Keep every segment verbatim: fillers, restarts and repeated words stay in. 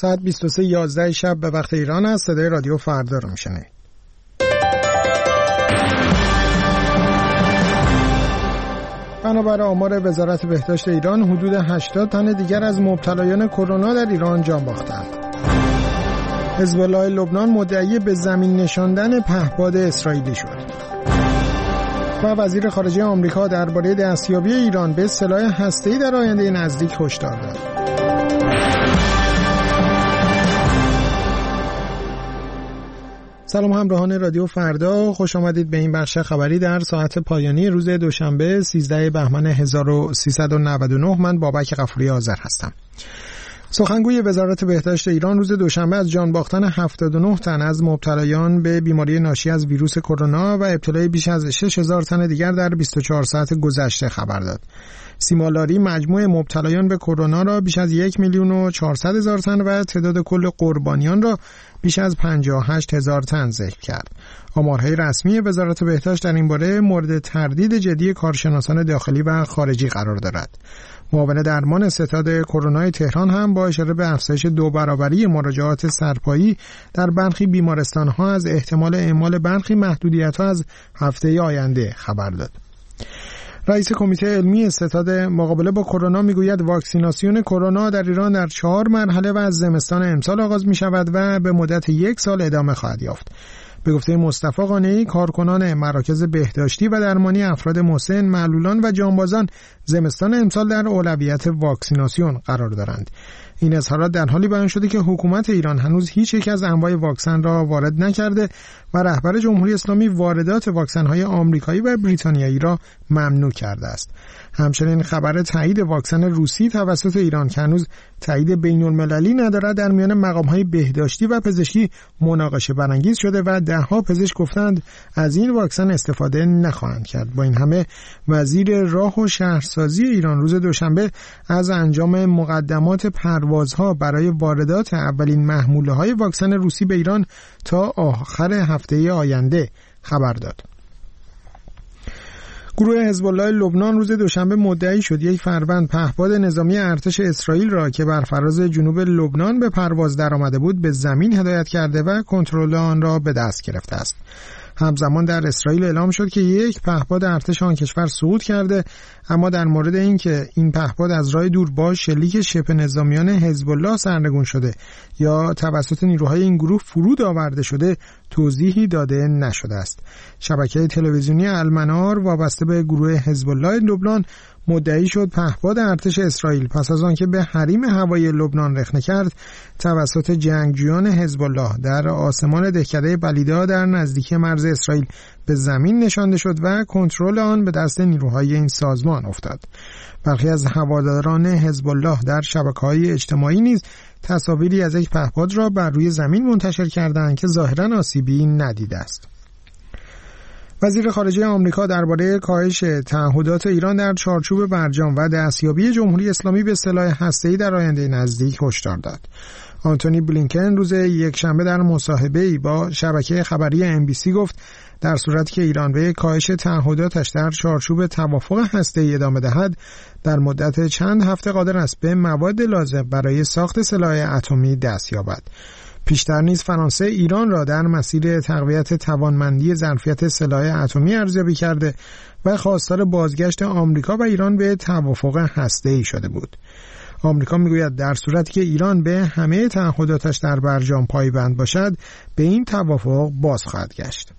ساعت بیست و سه و یازده شب به وقت ایران است. صدای رادیو فردا رو میشنوید. بنابر آمار وزارت بهداشت ایران حدود هشتاد تن دیگر از مبتلایان کرونا در ایران جان باختند. حزب الله لبنان مدعی به زمین نشاندن پهپاد اسرائیلی شد. و وزیر خارجه آمریکا درباره دستیابی ایران به سلاح هسته‌ای در آینده نزدیک هشدار داد. سلام همراهان رادیو فردا، خوش آمدید به این بخش خبری در ساعت پایانی روز دوشنبه سیزده بهمن هزار و سیصد و نود و نه. من بابک غفوری آذر هستم. سخنگوی وزارت بهداشت ایران روز دوشنبه از جان باختن هفتاد و نه تن از مبتلایان به بیماری ناشی از ویروس کرونا و ابتلای بیش از شش هزار تن دیگر در بیست و چهار ساعت گذشته خبر داد. سیما لاری مجموع مبتلایان به کرونا را بیش از یک میلیون و چهارصد هزار تن و تعداد کل قربانیان را بیش از پنجاه و هشت هزار تن ذکر کرد. آمارهای رسمی وزارت بهداشت در این باره مورد تردید جدی کارشناسان داخلی و خارجی قرار دارد. معاون درمان ستاد کرونا تهران هم با اشاره به افزایش دو برابری مراجعات سرپایی در برخی بیمارستان‌ها از احتمال اعمال برخی محدودیت‌ها از هفته آینده خبر داد. رئیس کمیته علمی ستاد مقابله با کرونا میگوید واکسیناسیون کرونا در ایران در چهار مرحله و از زمستان امسال آغاز می شود و به مدت یک سال ادامه خواهد یافت. به گفته مصطفی قانعی، کارکنان مراکز بهداشتی و درمانی افراد مسن، معلولان و جانبازان زمستان امسال در اولویت واکسیناسیون قرار دارند. این اظهارات در حالی بیان شده که حکومت ایران هنوز هیچ یک از انواع واکسن را وارد نکرده و رهبر جمهوری اسلامی واردات واکسن‌های آمریکایی و بریتانیایی را ممنوع کرده است. همچنین خبر تایید واکسن روسی توسط ایران که هنوز تایید بین‌المللی ندارد در میان مقام‌های بهداشتی و پزشکی مناقشه برانگیز شده و ده‌ها پزشک گفتند از این واکسن استفاده نخواهند کرد. با این همه وزیر راه و شهرسازی ایران روز دوشنبه از انجام مقدمات پروازها برای واردات اولین محموله‌های واکسن روسی به ایران تا آخر هفته آینده خبر داد. گروه حزب الله لبنان روز دوشنبه مدعی شد یک فروند پهپاد نظامی ارتش اسرائیل را که بر فراز جنوب لبنان به پرواز درآمده بود به زمین هدایت کرده و کنترل آن را به دست گرفته است. همزمان در اسرائیل اعلام شد که یک پهپاد ارتش آن کشور سقوط کرده، اما در مورد اینکه این پهپاد از راه دور با شلیک شبه نظامیان حزب الله سرنگون شده یا توسط نیروهای این گروه فرود آورده شده توضیحی داده نشده است. شبکه تلویزیونی المنار وابسته به گروه حزب الله لبنان مدعی شد پهپاد ارتش اسرائیل پس از آنکه به حریم هوایی لبنان رخنه کرد توسط جنگجویان حزب الله در آسمان دهکده بلیدا در نزدیکی مرز اسرائیل به زمین نشانده شد و کنترل آن به دست نیروهای این سازمان افتاد. برخی از هواداران حزب الله در شبکه‌های اجتماعی نیز تصاویری از یک پهپاد را بر روی زمین منتشر کردند که ظاهراً آسیبی ندیده است. وزیر خارجه آمریکا درباره کاهش تعهدات ایران در چارچوب برجام و دستیابی جمهوری اسلامی به سلاح هسته‌ای در آینده نزدیک هشدار داد. آنتونی بلینکن روز یکشنبه در مصاحبه‌ای با شبکه خبری ام بی سی گفت در صورتی که ایران به کاهش تعهداتش در چارچوب توافق هسته‌ای ادامه دهد، در مدت چند هفته قادر است به مواد لازم برای ساخت سلاح اتمی دست یابد. پیشتر نیز فرانسه ایران را در مسیر تقویت توانمندی ظرفیت سلاح اتمی ارزیابی کرده و خواستار بازگشت آمریکا و ایران به توافق هسته‌ای شده بود. آمریکا میگوید در صورتی که ایران به همه تعهداتش در برجام پایبند باشد، به این توافق باز خواهد گشت.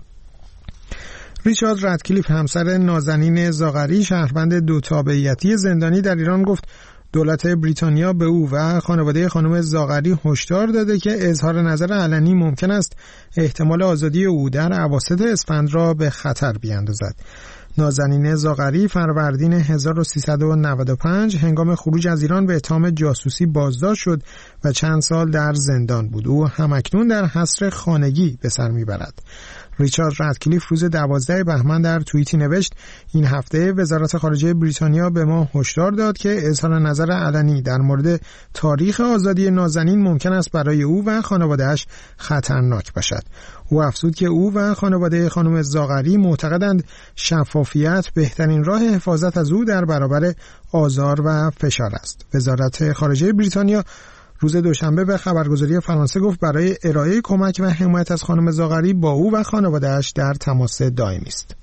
ریچارد رادکلیف همسر نازنین زاغری شهروند دو تابعیتی زندانی در ایران گفت دولت بریتانیا به او و خانواده خانم زاغری هشدار داده که اظهار نظر علنی ممکن است احتمال آزادی او در اواسط اسفند را به خطر بیاندازد. نازنین زاغری فروردین هزار و سیصد و نود و پنج هنگام خروج از ایران به اتهام جاسوسی بازداشت شد و چند سال در زندان بود. او همکنون در حصر خانگی به سر میبرد. ریچارد رادکلیف روز دوازده بهمن در توییتی نوشت این هفته وزارت خارجه بریتانیا به ما هشدار داد که اظهار نظر علنی در مورد تاریخ آزادی نازنین ممکن است برای او و خانواده‌اش خطرناک باشد. او افزود که او و خانواده خانم زاغری معتقدند شفافیت بهترین راه حفاظت از او در برابر آزار و فشار است. وزارت خارجه بریتانیا روز دوشنبه به خبرگزاری فرانسه گفت برای ارائه کمک و حمایت از خانم زاغری با او و خانواده‌اش در تماس دائمی است.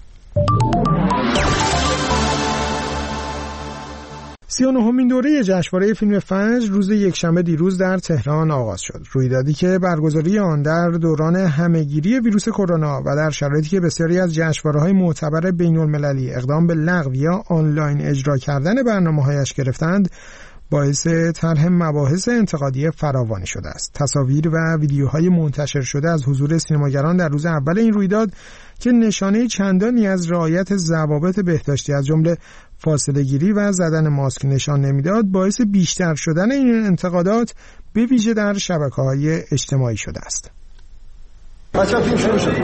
سی و نهمین دوره جشنواره فیلم فجر روز یکشنبه دیروز در تهران آغاز شد. رویدادی که برگزاری آن در دوران همهگیری ویروس کرونا و در شرایطی که بسیاری از جشنواره‌های معتبر بین‌المللی اقدام به لغو یا آنلاین اجرا کردن برنامه‌هایش گرفتند، باعث طرح مباحث انتقادی فراوانی شده است. تصاویر و ویدیوهای منتشر شده از حضور سینماگران در روز اول این رویداد که نشانه چندانی از رعایت ضوابط بهداشتی از جمله فاصله گیری و زدن ماسک نشان نمیداد، باعث بیشتر شدن این انتقادات به ویژه در شبکه‌های اجتماعی شده است. بچه‌ها فیلم شروع شد.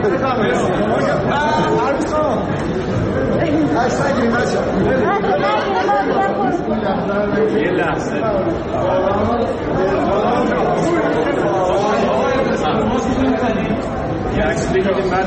یه لحظه یه عکس بگیریم بعد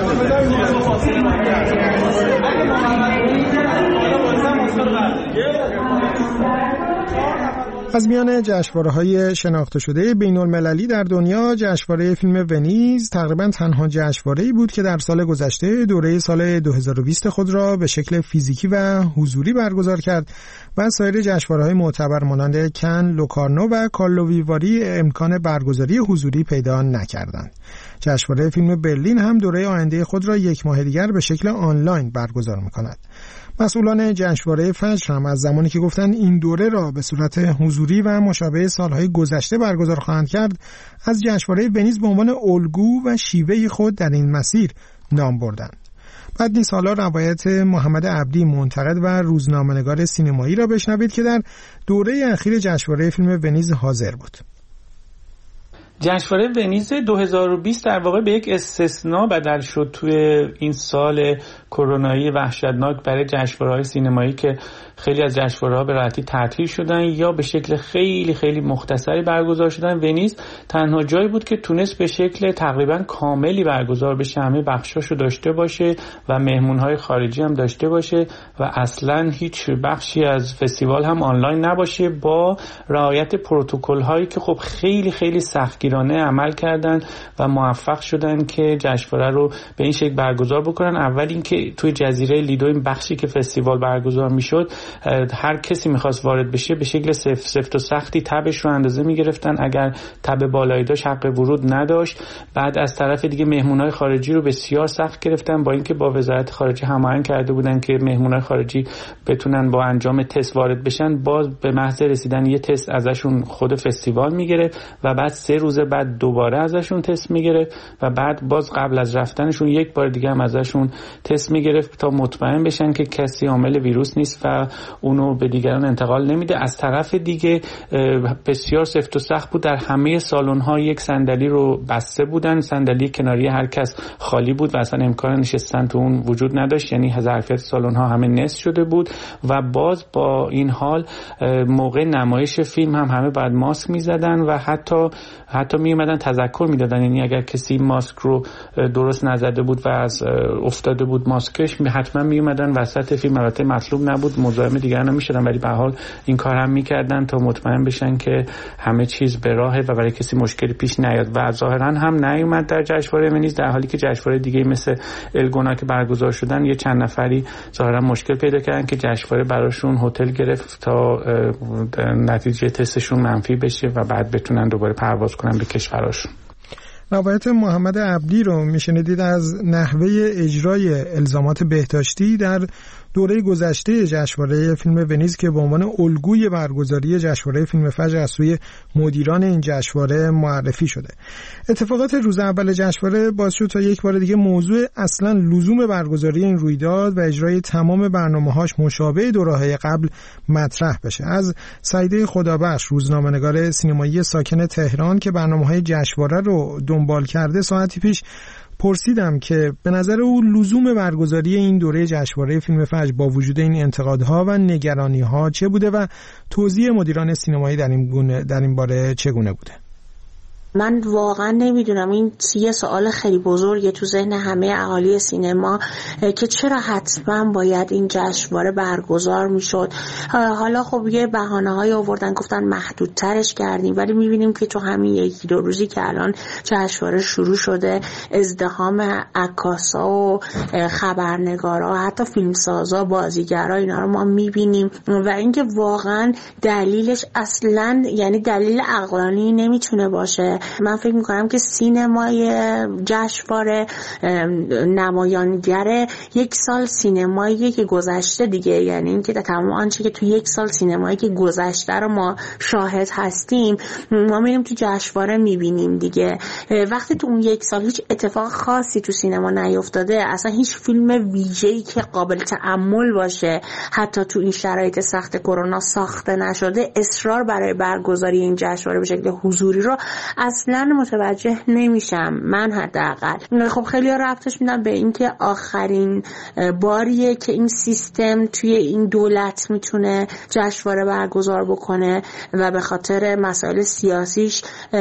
از میان جشنواره‌های شناخته شده بین‌المللی در دنیا، جشنواره فیلم ونیز تقریباً تنها جشنواره‌ای بود که در سال گذشته دوره سال دو هزار و بیست خود را به شکل فیزیکی و حضوری برگزار کرد و سایر جشنواره‌های معتبر مانند کن، لوکارنو و کارلوویواری امکان برگزاری حضوری پیدا نکردند. جشنواره فیلم برلین هم دوره آینده خود را یک ماه دیگر به شکل آنلاین برگزار می‌کند. مسئولان جشنواره فجر هم از زمانی که گفتند این دوره را به صورت حضوری و مشابه سالهای گذشته برگزار خواهند کرد، از جشنواره ونیز به عنوان الگو و شیوه خود در این مسیر نام بردند. بعد نیست حالا روایت محمد عبدی، منتقد و روزنامه‌نگار سینمایی را بشنوید که در دوره اخیر جشنواره فیلم ونیز حاضر بود. جشنواره ونیز دو هزار و بیست در واقع به یک استثناء بدل شد توی این سال کرونایی وحشتناک برای جشنواره‌های سینمایی که خیلی از جشنواره‌ها به راحتی تعطیل شدن یا به شکل خیلی خیلی مختصری برگزار شدن. ونیز تنها جایی بود که تونست به شکل تقریبا کاملی برگزار بشه، همه بخشاشو داشته باشه و مهمون‌های خارجی هم داشته باشه و اصلاً هیچ بخشی از فستیوال هم آنلاین نباشه، با رعایت پروتکل‌هایی که خب خیلی خیلی سختگیرانه عمل کردن و موفق شدن که جشنواره رو به این شکل برگزار بکنن. اول اینکه توی جزیره لیدو، این بخشی که فستیوال برگزار میشد، هر کسی میخواست وارد بشه به شکل سفت سفت و سختی تبش رو اندازه میگرفتن، اگر تب بالایی داشت حق ورود نداشت. بعد از طرف دیگه مهمونای خارجی رو بسیار سخت گرفتن، با اینکه با وزارت خارجه هماهنگ کرده بودن که مهمونای خارجی بتونن با انجام تست وارد بشن، باز به محض رسیدن یه تست ازشون خود فستیوال میگیره و بعد سه روز بعد دوباره ازشون تست میگیره و بعد باز قبل از رفتنشون یک بار دیگه هم ازشون تست میگرفت تا مطمئن بشن که کسی حامل ویروس نیست و اونو به دیگران انتقال نمیده. از طرف دیگه بسیار سفت و سخت بود، در همه سالن‌ها یک صندلی رو بسته بودن، صندلی کناری هر کس خالی بود و اصلا امکان نشستن تو اون وجود نداشت، یعنی ظرفیت سالن‌ها همه نصف شده بود و باز با این حال موقع نمایش فیلم هم همه بعد ماسک میزدن و حتی حتی می اومدن تذکر میدادن، یعنی اگر کسی ماسک رو درست نزده بود و از افتاده بود ماسکش، حتما می اومدن وسط فیلم، البته مطلوب نبود، مزاحم دیگران نمیشدن، ولی به هر حال این کار هم میکردن تا مطمئن بشن که همه چیز به راهه و برای کسی مشکلی پیش نیاد و ظاهرا هم نیومد در جشنواره ونیز، در حالی که جشنواره دیگه مثل الگونا که برگزار شدن یه چند نفری ظاهرا مشکل پیدا کردن که جشنواره براشون هتل گرفت تا نتیجه تستشون منفی بشه و بعد بتونن دوباره پرواز کنن به کشورشون. روایت محمد عبدی رو میشنیدید از نحوه اجرای الزامات بهداشتی در دوره گذشته جشنواره فیلم ونیز که به عنوان الگوی برگزاری جشنواره فیلم فجر از سوی مدیران این جشنواره معرفی شده. اتفاقات روز اول جشنواره باعث شد تا یک بار دیگه موضوع اصلا لزوم برگزاری این رویداد و اجرای تمام برنامه‌هاش مشابه دوره‌های قبل مطرح بشه. از سعیده خدابخش، روزنامه‌نگار سینمایی ساکن تهران که برنامه‌های جشنواره رو دنبال کرده، ساعتی پیش پرسیدم که به نظر او لزوم برگزاری این دوره جشنواره فیلم فجر با وجود این انتقادها و نگرانی‌ها چه بوده و توضیح مدیران سینمایی در این گونه در این باره چگونه بوده. من واقعا نمیدونم، این یه سوال خیلی بزرگه تو ذهن همه اهالی سینما که چرا حتما باید این جشنواره برگزار میشد. حالا خب یه بهانه‌های آوردن، گفتن محدودترش کردیم، ولی میبینیم که تو همین یکی دو روزی که الان جشنواره شروع شده ازدحام عکاسا و خبرنگارا، حتی فیلمسازا، بازیگرا، اینا رو ما میبینیم و اینکه واقعا دلیلش اصلا یعنی دلیل عقلانی نمیتونه باشه. من فکر میکنم که سینمای جشنواره نمایانگر یک سال سینمایی که گذشته دیگه، یعنی اینکه تمام آنچه که تو یک سال سینمایی که گذشته رو ما شاهد هستیم ما میریم تو جشنواره میبینیم دیگه. وقتی تو اون یک سال هیچ اتفاق خاصی تو سینما نیفتاده، اصلا هیچ فیلم ویژه‌ای که قابل تأمل باشه حتی تو این شرایط سخت کرونا ساخته نشده، اصرار برای برگزاری این جشنواره به شکل حضوری رو اصلا متوجه نمیشم من حداقل. خب خیلی ها ربطش میدن به اینکه آخرین باریه که این سیستم توی این دولت میتونه جشنواره برگزار بکنه و به خاطر مسائل سیاسیش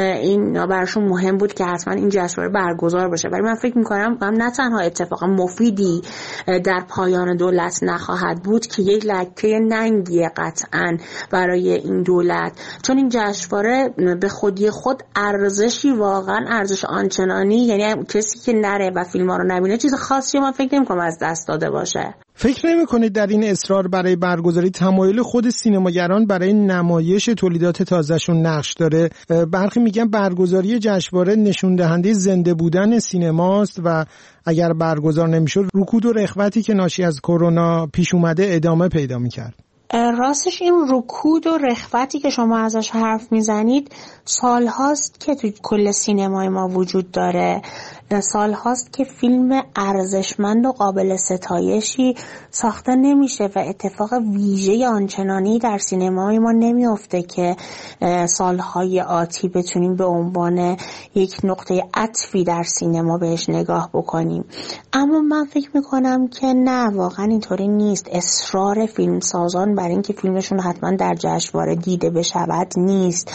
این براشون مهم بود که حتما این جشنواره برگزار بشه. ولی من فکر میکنم نه تنها اتفاق مفیدی در پایان دولت نخواهد بود که یک لکه ننگیه قطعا برای این دولت، چون این جشنواره به خودی خود ارزشی واقعا ارزش آنچنانی، یعنی کسی که نره و فیلم ها رو نبینه چیز خاصی من فکر نمی‌کنم از دست داده باشه. فکر نمی‌کنید در این اصرار برای برگزاری تمایل خود سینماگران برای نمایش تولیدات تازه‌شون نقش داره؟ برخی میگن برگزاری جشنواره نشون دهنده زنده بودن سینماست و اگر برگزار نمی‌شد رکود و رخوتی که ناشی از کرونا پیش اومده ادامه پیدا می‌کرد. راستش این رکود و رخوتی که شما ازش حرف میزنید سال هاست که تو کل سینمای ما وجود داره. سال هاست که فیلم ارزشمند و قابل ستایشی ساخته نمیشه و اتفاق ویژه آنچنانی در سینمای ما نمیافته که سالهای آتی بتونیم به عنوان یک نقطه عطفی در سینما بهش نگاه بکنیم. اما من فکر میکنم که نه، واقعا اینطوری نیست. اصرار فیلمسازان برای اینکه فیلمشون حتما در جشنواره دیده بشود نیست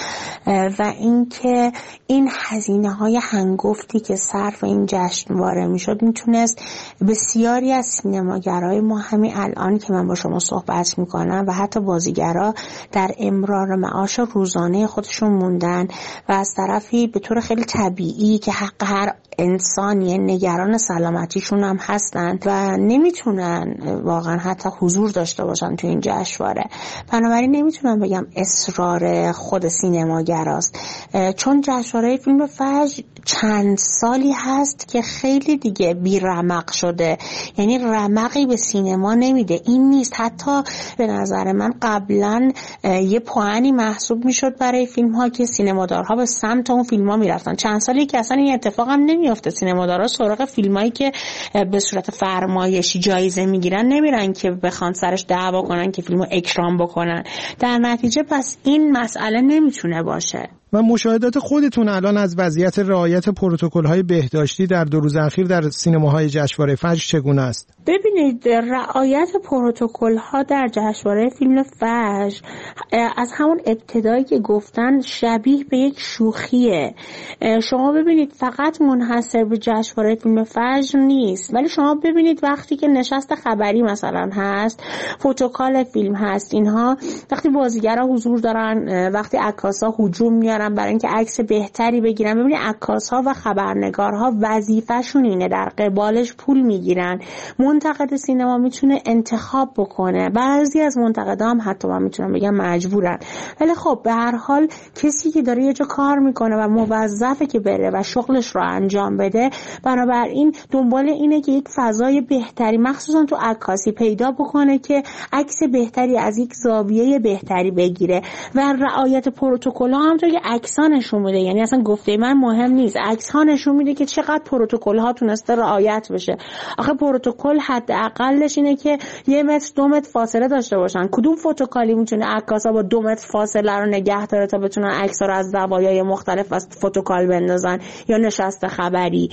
و اینکه این هزینه های هنگفتی که صرف این جشنواره میشد میتونست بسیاری از سینماگرای ما همین الان که من با شما صحبت میکنم و حتی بازیگرا در امرار معاش روزانه خودشون موندن و از طرفی به طور خیلی طبیعی که حق هر انسانی نگران سلامتیشون هم هستن و نمیتونن واقعا حتی حضور داشته باشن تو این جشنواره. بنابراین نمیتونم بگم اصرار خود سینماگراست، چون جشنواره فیلم فجر چند سالی هست که خیلی دیگه بی رمق شده، یعنی رمقی به سینما نمیده. این نیست، حتی به نظر من قبلا یه پوانی محسوب میشد برای فیلم ها که سینمادارها به سمت اون فیلم ها میرفتن. چند سالی که اصلا این اتفاق هم نمیافته، سینمادارها سراغ فیلم هایی که به صورت فرمایشی جایزه میگیرن نمیرن که بخوان سرش دعوا کنن که فیلمو اکرام بکنن. در نتیجه پس این مسئله نمیتونه باشه. و مشاهدات خودتون الان از وضعیت رعایت پروتکل‌های بهداشتی در دو روز اخیر در سینماهای جشنواره فجر چگونه است؟ ببینید، رعایت پروتکل‌ها در جشنواره فیلم فجر از همون ابتدایی که گفتن شبیه به یک شوخیه. شما ببینید فقط منحصر به جشنواره فیلم فجر نیست، ولی شما ببینید وقتی که نشست خبری مثلا هست، فوتوکال فیلم هست، اینها وقتی بازیگرا حضور دارن، وقتی عکاسا هجوم میارن برای اینکه عکس بهتری بگیرن، ببینید عکاس‌ها و خبرنگارها وظیفه‌شون اینه، در قبالش پول میگیرن. منتقد سینما میتونه انتخاب بکنه، بعضی از منتقدا هم حتی من میتونم بگم مجبورن، ولی خب به هر حال کسی که داره یه جا کار میکنه و موظفه که بره و شغلش رو انجام بده، بنابراین دنبال اینه که یک فضای بهتری مخصوصا تو عکاسی پیدا بکنه که عکس بهتری از یک زاویه بهتری بگیره و رعایت پروتکل‌ها هم تو عکس‌ها نشون میده. یعنی اصلا گفته من مهم نیست، عکس‌ها نشون میده که چقدر پروتکل‌ها تونسته رعایت بشه. آخه پروتکل حداقلش اینه که یه متر دو متر فاصله داشته باشن. کدوم فوتوکالی میتونه عکاسا با دو متر فاصله رو نگه داره تا بتونن عکس‌ها رو از زوایای مختلف از فوتوکال بندازن یا نشست خبری؟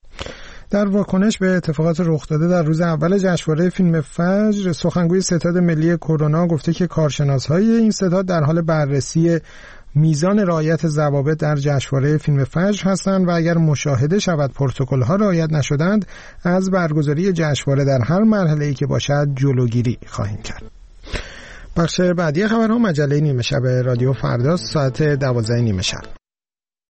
در واکنش به اتفاقات رخ داده در روز اول جشنواره فیلم فجر، سخنگوی ستاد ملی کرونا گفته که کارشناس‌های این ستاد در حال بررسی میزان رعایت ضوابط در جشنواره فیلم فجر هستند و اگر مشاهده شود پروتکل‌ها رعایت نشدند از برگزاری جشنواره در هر مرحله‌ای که باشد جلوگیری خواهیم کرد. بخش بعدی خبرها مجله نیمه شب رادیو فرداست، ساعت دوازده نیمه شب.